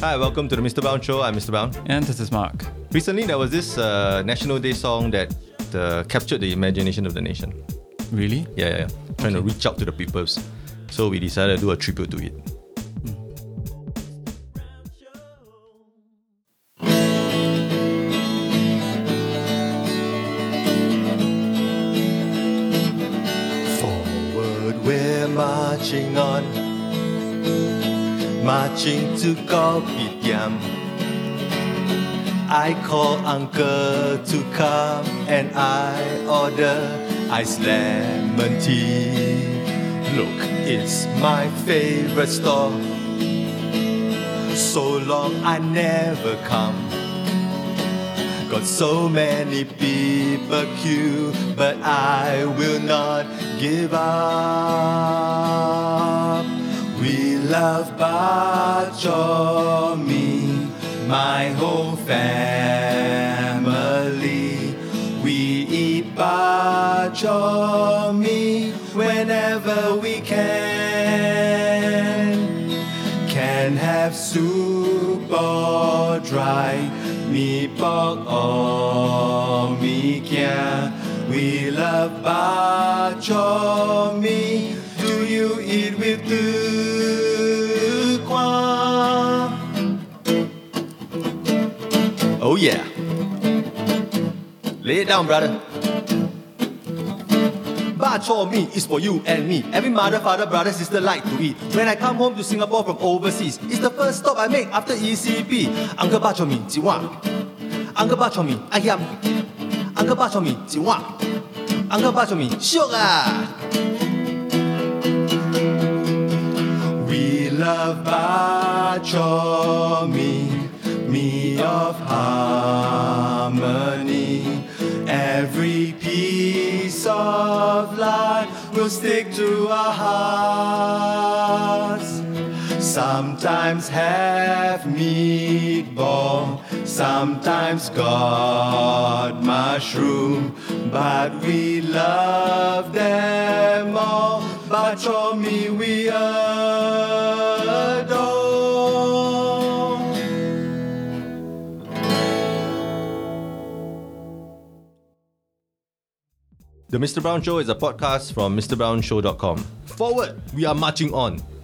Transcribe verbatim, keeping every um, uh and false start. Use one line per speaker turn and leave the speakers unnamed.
Hi, welcome to the Mister Brown Show. I'm Mister Brown.
And this is Mark.
Recently, there was this uh, National Day song that uh, captured the imagination of the nation.
Really?
Yeah, yeah, yeah. Trying to reach out to the peoples. So we decided to do a tribute to it. Forward, we're marching on, marching to Kopitiam. I call uncle to come and I order iced lemon tea. Look, it's my favorite store. So long I never come. Got so many people queue, but I will not give up. We love bak chor mee, my whole family. We eat bak chor mee whenever we can. Can have soup or dry, mee pok or mee kia. We love bak chor mee. Do you eat with tu kwa? Oh yeah. Lay it down, brother. Bak chor mee is for you and me. Every mother, father, brother, sister like to eat. When I come home to Singapore from overseas, it's the first stop I make after E C P. Uncle bak chor mee, jiwa. Uncle bak chor mee, ayam. Uncle bak chor mee, jiwa. Uncle bak chor mee, shiok ah. We love bak chor mee, mee of harmony. Every piece of life will stick to our hearts. Sometimes have meatball, sometimes got mushroom, but we love them all. Bak chor mee we adore. The Mister Brown Show is a podcast from Mr Brown Show dot com. Forward, we are marching on.